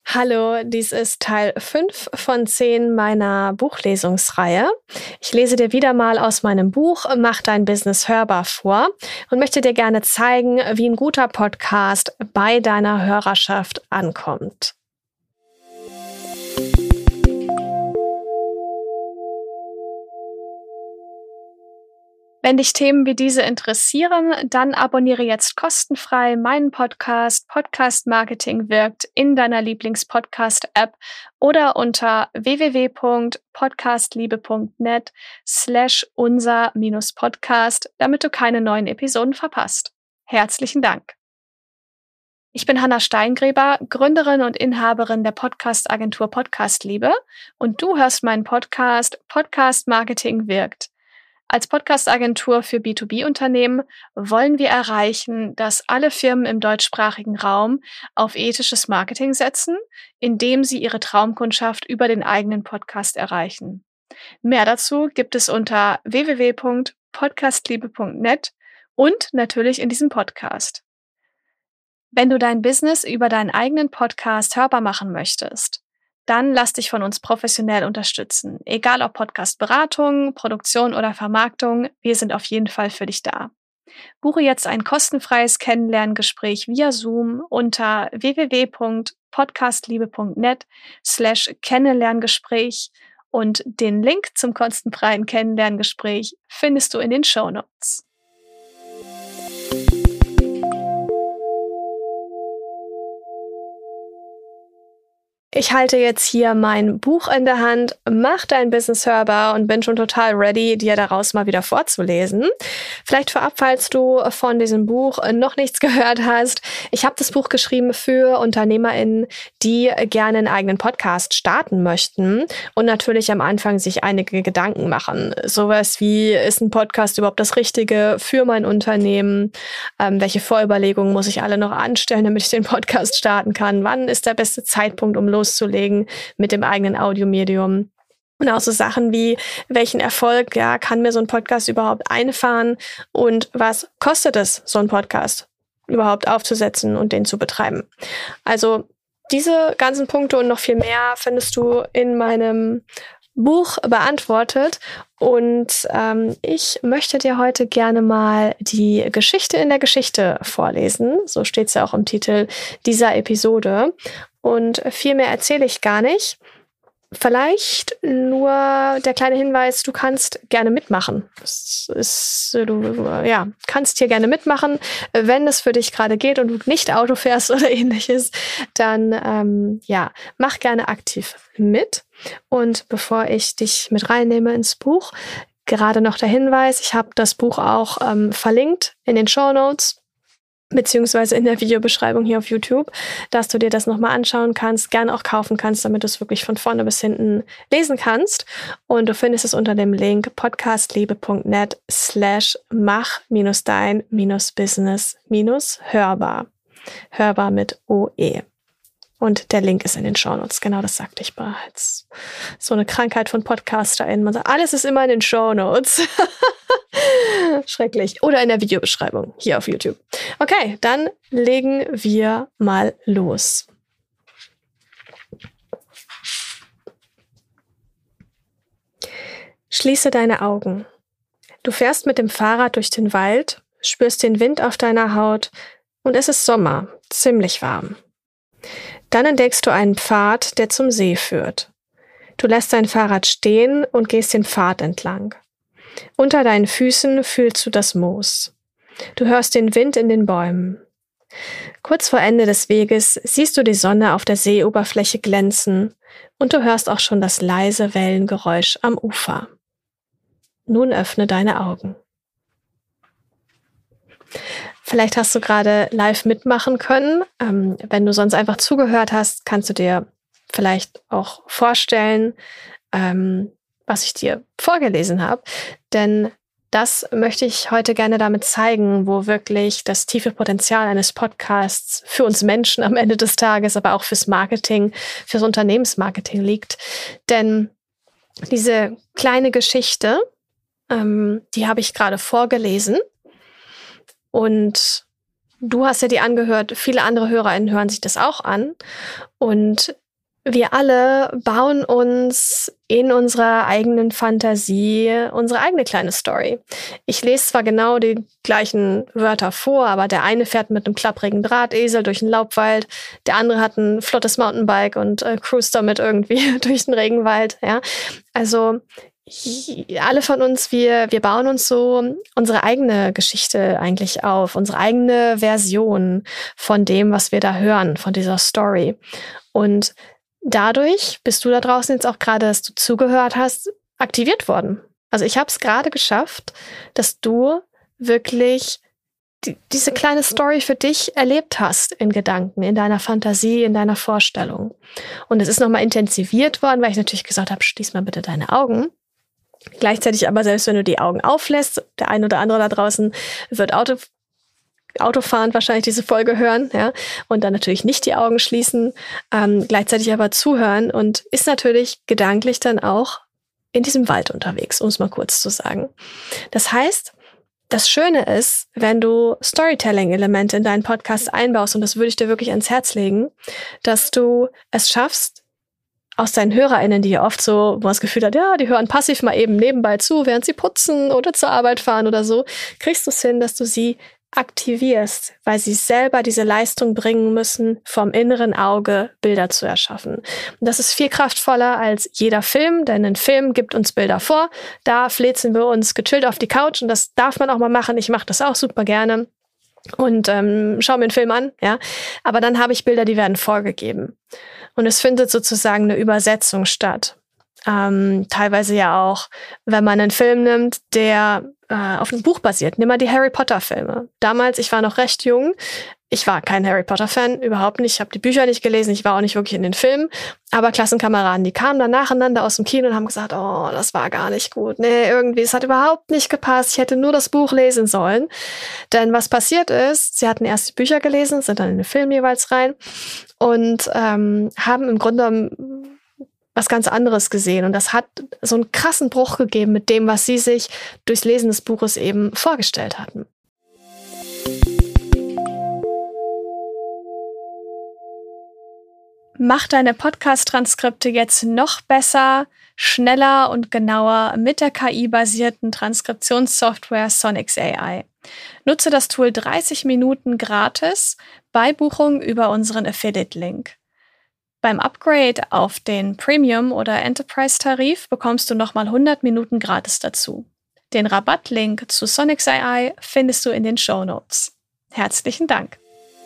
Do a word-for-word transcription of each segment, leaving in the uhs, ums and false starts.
Hallo, dies ist Teil fünf von zehn meiner Buchlesungsreihe. Ich lese dir wieder mal aus meinem Buch Mach dein Business hörbar vor und möchte dir gerne zeigen, wie ein guter Podcast bei deiner Hörerschaft ankommt. Wenn dich Themen wie diese interessieren, dann abonniere jetzt kostenfrei meinen Podcast Podcast Marketing wirkt in deiner Lieblings-Podcast-App oder unter www.podcastliebe.net slash unser minus Podcast, damit du keine neuen Episoden verpasst. Herzlichen Dank. Ich bin Hanna Steingräber, Gründerin und Inhaberin der Podcast-Agentur Podcastliebe und du hörst meinen Podcast Podcast Marketing wirkt. Als Podcast-Agentur für B zwei B-Unternehmen wollen wir erreichen, dass alle Firmen im deutschsprachigen Raum auf ethisches Marketing setzen, indem sie ihre Traumkundschaft über den eigenen Podcast erreichen. Mehr dazu gibt es unter w w w punkt podcastliebe punkt net und natürlich in diesem Podcast. Wenn du dein Business über deinen eigenen Podcast hörbar machen möchtest, dann lass dich von uns professionell unterstützen. Egal ob Podcast-Beratung, Produktion oder Vermarktung, wir sind auf jeden Fall für dich da. Buche jetzt ein kostenfreies Kennenlerngespräch via Zoom unter www.podcastliebe.net slash Kennenlerngespräch und den Link zum kostenfreien Kennenlerngespräch findest du in den Shownotes. Ich halte jetzt hier mein Buch in der Hand, Mach dein Business hörbar und bin schon total ready, dir daraus mal wieder vorzulesen. Vielleicht vorab, falls du von diesem Buch noch nichts gehört hast. Ich habe das Buch geschrieben für UnternehmerInnen, die gerne einen eigenen Podcast starten möchten und natürlich am Anfang sich einige Gedanken machen. Sowas wie, ist ein Podcast überhaupt das Richtige für mein Unternehmen? Ähm, welche Vorüberlegungen muss ich alle noch anstellen, damit ich den Podcast starten kann? Wann ist der beste Zeitpunkt, um loszulegen mit dem eigenen Audiomedium? Und auch so Sachen wie, welchen Erfolg ja, kann mir so ein Podcast überhaupt einfahren und was kostet es, so einen Podcast überhaupt aufzusetzen und den zu betreiben? Also diese ganzen Punkte und noch viel mehr findest du in meinem Buch beantwortet. Und ähm, ich möchte dir heute gerne mal die Geschichte in der Geschichte vorlesen. So steht es ja auch im Titel dieser Episode. Und viel mehr erzähle ich gar nicht. Vielleicht nur der kleine Hinweis, du kannst gerne mitmachen. Das ist, du ja, kannst hier gerne mitmachen. Wenn es für dich gerade geht und du nicht Auto fährst oder ähnliches, dann ähm, ja, mach gerne aktiv mit. Und bevor ich dich mit reinnehme ins Buch, gerade noch der Hinweis, ich habe das Buch auch ähm, verlinkt in den Shownotes, beziehungsweise in der Videobeschreibung hier auf YouTube, dass du dir das nochmal anschauen kannst, gerne auch kaufen kannst, damit du es wirklich von vorne bis hinten lesen kannst. Und du findest es unter dem Link podcastliebe.net slash mach minus dein minus business minus hörbar. Hörbar mit O E. Und der Link ist in den Shownotes. Genau, das sagte ich bereits. So eine Krankheit von PodcasterInnen. Man sagt, alles ist immer in den Shownotes. Schrecklich. Oder in der Videobeschreibung hier auf YouTube. Okay, dann legen wir mal los. Schließe deine Augen. Du fährst mit dem Fahrrad durch den Wald, spürst den Wind auf deiner Haut und es ist Sommer, ziemlich warm. Dann entdeckst du einen Pfad, der zum See führt. Du lässt dein Fahrrad stehen und gehst den Pfad entlang. Unter deinen Füßen fühlst du das Moos. Du hörst den Wind in den Bäumen. Kurz vor Ende des Weges siehst du die Sonne auf der Seeoberfläche glänzen und du hörst auch schon das leise Wellengeräusch am Ufer. Nun öffne deine Augen. Vielleicht hast du gerade live mitmachen können. Ähm, wenn du sonst einfach zugehört hast, kannst du dir vielleicht auch vorstellen, ähm, was ich dir vorgelesen habe. Denn das möchte ich heute gerne damit zeigen, wo wirklich das tiefe Potenzial eines Podcasts für uns Menschen am Ende des Tages, aber auch fürs Marketing, fürs Unternehmensmarketing liegt. Denn diese kleine Geschichte, ähm, die habe ich gerade vorgelesen. Und du hast ja die angehört, viele andere HörerInnen hören sich das auch an. Und wir alle bauen uns in unserer eigenen Fantasie unsere eigene kleine Story. Ich lese zwar genau die gleichen Wörter vor, aber der eine fährt mit einem klapprigen Drahtesel durch den Laubwald, der andere hat ein flottes Mountainbike und äh, cruist damit irgendwie durch den Regenwald. Ja? Also alle von uns, wir, wir bauen uns so unsere eigene Geschichte eigentlich auf, unsere eigene Version von dem, was wir da hören, von dieser Story. Und dadurch bist du da draußen jetzt auch gerade, dass du zugehört hast, aktiviert worden. Also ich habe es gerade geschafft, dass du wirklich die, diese kleine Story für dich erlebt hast in Gedanken, in deiner Fantasie, in deiner Vorstellung. Und es ist nochmal intensiviert worden, weil ich natürlich gesagt habe, schließ mal bitte deine Augen. Gleichzeitig aber, selbst wenn du die Augen auflässt, der ein oder andere da draußen wird Auto, Autofahrend wahrscheinlich diese Folge hören, ja, und dann natürlich nicht die Augen schließen, ähm, gleichzeitig aber zuhören und ist natürlich gedanklich dann auch in diesem Wald unterwegs, um es mal kurz zu sagen. Das heißt, das Schöne ist, wenn du Storytelling-Elemente in deinen Podcast einbaust, und das würde ich dir wirklich ans Herz legen, dass du es schaffst, aus deinen HörerInnen, die ja oft so, wo man das Gefühl hat, ja, die hören passiv mal eben nebenbei zu, während sie putzen oder zur Arbeit fahren oder so, kriegst du es hin, dass du sie aktivierst, weil sie selber diese Leistung bringen müssen, vom inneren Auge Bilder zu erschaffen. Und das ist viel kraftvoller als jeder Film, denn ein Film gibt uns Bilder vor, da fläzen wir uns gechillt auf die Couch und das darf man auch mal machen, ich mache das auch super gerne. Und ähm, schau mir einen Film an, ja. Aber dann habe ich Bilder, die werden vorgegeben. Und es findet sozusagen eine Übersetzung statt. Ähm, teilweise ja auch, wenn man einen Film nimmt, der äh, auf einem Buch basiert. Nimm mal die Harry Potter Filme. Damals, ich war noch recht jung. Ich war kein Harry Potter Fan, überhaupt nicht. Ich habe die Bücher nicht gelesen, ich war auch nicht wirklich in den Filmen. Aber Klassenkameraden, die kamen dann nacheinander aus dem Kino und haben gesagt, oh, das war gar nicht gut. Nee, irgendwie, es hat überhaupt nicht gepasst. Ich hätte nur das Buch lesen sollen. Denn was passiert ist, sie hatten erst die Bücher gelesen, sind dann in den Film jeweils rein und ähm, haben im Grunde was ganz anderes gesehen. Und das hat so einen krassen Bruch gegeben mit dem, was sie sich durchs Lesen des Buches eben vorgestellt hatten. Mach deine Podcast-Transkripte jetzt noch besser, schneller und genauer mit der K I-basierten Transkriptionssoftware Sonix A I. Nutze das Tool dreißig Minuten gratis bei Buchung über unseren Affiliate-Link. Beim Upgrade auf den Premium- oder Enterprise-Tarif bekommst du nochmal hundert Minuten gratis dazu. Den Rabattlink zu Sonix A I findest du in den Shownotes. Herzlichen Dank!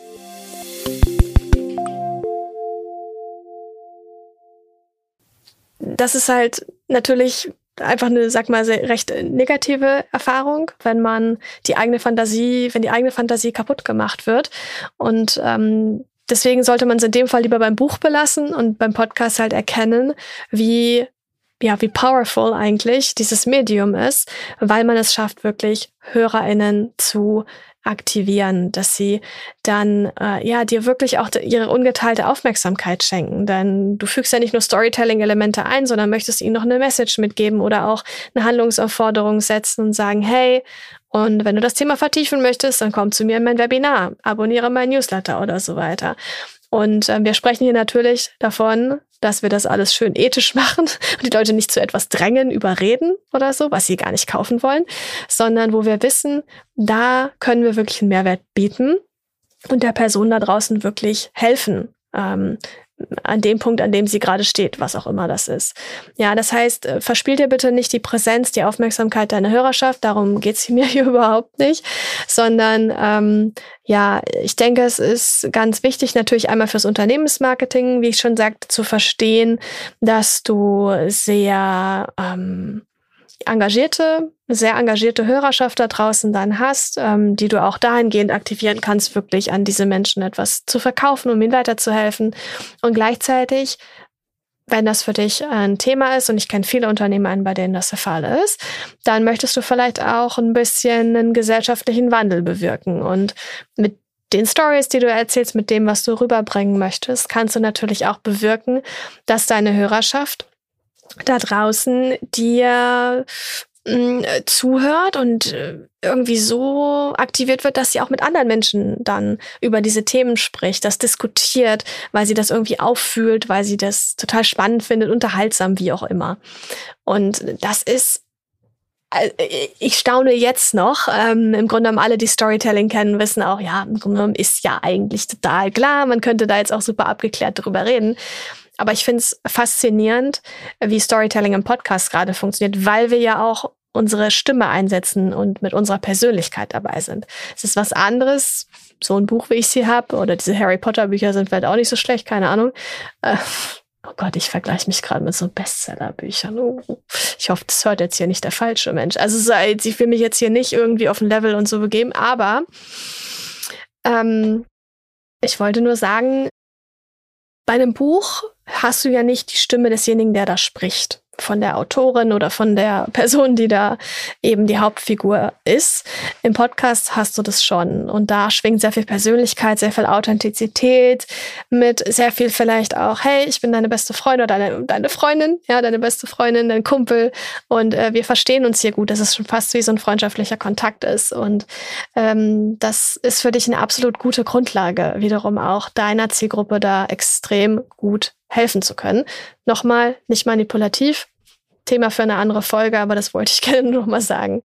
Das ist halt natürlich einfach eine, sag mal, sehr, recht negative Erfahrung, wenn man die eigene Fantasie, wenn die eigene Fantasie kaputt gemacht wird. Und ähm, deswegen sollte man es in dem Fall lieber beim Buch belassen und beim Podcast halt erkennen, wie ja, wie powerful eigentlich dieses Medium ist, weil man es schafft, wirklich HörerInnen zu aktivieren, dass sie dann äh, ja dir wirklich auch ihre ungeteilte Aufmerksamkeit schenken. Denn du fügst ja nicht nur Storytelling-Elemente ein, sondern möchtest ihnen noch eine Message mitgeben oder auch eine Handlungsaufforderung setzen und sagen, hey, und wenn du das Thema vertiefen möchtest, dann komm zu mir in mein Webinar, abonniere mein Newsletter oder so weiter. Und äh, wir sprechen hier natürlich davon, dass wir das alles schön ethisch machen und die Leute nicht zu etwas drängen, überreden oder so, was sie gar nicht kaufen wollen, sondern wo wir wissen, da können wir wirklich einen Mehrwert bieten und der Person da draußen wirklich helfen, ähm, an dem Punkt, an dem sie gerade steht, was auch immer das ist. Ja, das heißt, verspiel dir bitte nicht die Präsenz, die Aufmerksamkeit deiner Hörerschaft, darum geht's mir hier überhaupt nicht, sondern ähm, ja, ich denke, es ist ganz wichtig, natürlich einmal fürs Unternehmensmarketing, wie ich schon sagte, zu verstehen, dass du sehr ähm, engagierte, sehr engagierte Hörerschaft da draußen dann hast, ähm, die du auch dahingehend aktivieren kannst, wirklich an diese Menschen etwas zu verkaufen, um ihnen weiterzuhelfen. Und gleichzeitig, wenn das für dich ein Thema ist, und ich kenne viele Unternehmen, bei denen das der Fall ist, dann möchtest du vielleicht auch ein bisschen einen gesellschaftlichen Wandel bewirken. Und mit den Stories, die du erzählst, mit dem, was du rüberbringen möchtest, kannst du natürlich auch bewirken, dass deine Hörerschaft da draußen dir mh, zuhört und äh, irgendwie so aktiviert wird, dass sie auch mit anderen Menschen dann über diese Themen spricht, das diskutiert, weil sie das irgendwie auffühlt, weil sie das total spannend findet, unterhaltsam, wie auch immer. Und das ist ich staune jetzt noch. Ähm, Im Grunde genommen alle, die Storytelling kennen, wissen auch, ja, im Grunde genommen ist ja eigentlich total klar. Man könnte da jetzt auch super abgeklärt drüber reden. Aber ich finde es faszinierend, wie Storytelling im Podcast gerade funktioniert, weil wir ja auch unsere Stimme einsetzen und mit unserer Persönlichkeit dabei sind. Es ist was anderes, so ein Buch, wie ich sie habe, oder diese Harry Potter Bücher sind vielleicht auch nicht so schlecht, keine Ahnung. Äh, Oh Gott, ich vergleiche mich gerade mit so Bestseller-Büchern. Oh, ich hoffe, das hört jetzt hier nicht der falsche Mensch. Also ich will mich jetzt hier nicht irgendwie auf ein Level und so begeben, aber ähm, ich wollte nur sagen, bei einem Buch hast du ja nicht die Stimme desjenigen, der da spricht. Von der Autorin oder von der Person, die da eben die Hauptfigur ist. Im Podcast hast du das schon. Und da schwingt sehr viel Persönlichkeit, sehr viel Authentizität mit, sehr viel vielleicht auch, hey, ich bin deine beste Freundin oder deine, deine Freundin, ja, deine beste Freundin, dein Kumpel. Und äh, wir verstehen uns hier gut, dass es schon fast wie so ein freundschaftlicher Kontakt ist. Und ähm, das ist für dich eine absolut gute Grundlage, wiederum auch deiner Zielgruppe da extrem gut helfen zu können. Nochmal, nicht manipulativ, Thema für eine andere Folge, aber das wollte ich gerne noch mal sagen.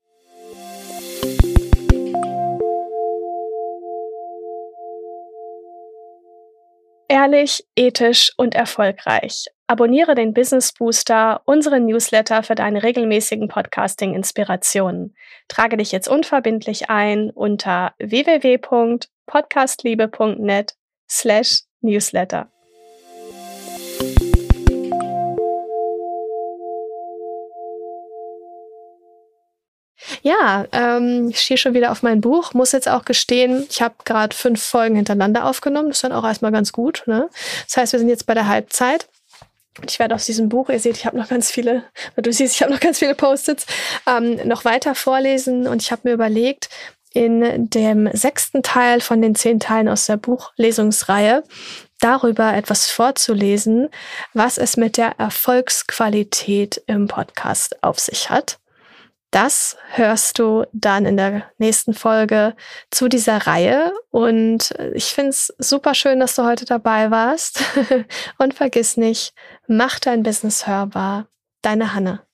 Ehrlich, ethisch und erfolgreich. Abonniere den Business Booster, unseren Newsletter für deine regelmäßigen Podcasting-Inspirationen. Trage dich jetzt unverbindlich ein unter w w w punkt podcastliebe punkt net slash newsletter. Ja, ähm, ich stehe schon wieder auf mein Buch. Muss jetzt auch gestehen, ich habe gerade fünf Folgen hintereinander aufgenommen. Das ist dann auch erstmal ganz gut. Ne? Das heißt, wir sind jetzt bei der Halbzeit. Und ich werde aus diesem Buch, ihr seht, ich habe noch ganz viele, du siehst, ich habe noch ganz viele Post-its, ähm, noch weiter vorlesen. Und ich habe mir überlegt, in dem sechsten Teil von den zehn Teilen aus der Buchlesungsreihe darüber etwas vorzulesen, was es mit der Erfolgsqualität im Podcast auf sich hat. Das hörst du dann in der nächsten Folge zu dieser Reihe. Und ich finde es super schön, dass du heute dabei warst. Und vergiss nicht, mach dein Business hörbar. Deine Hanne.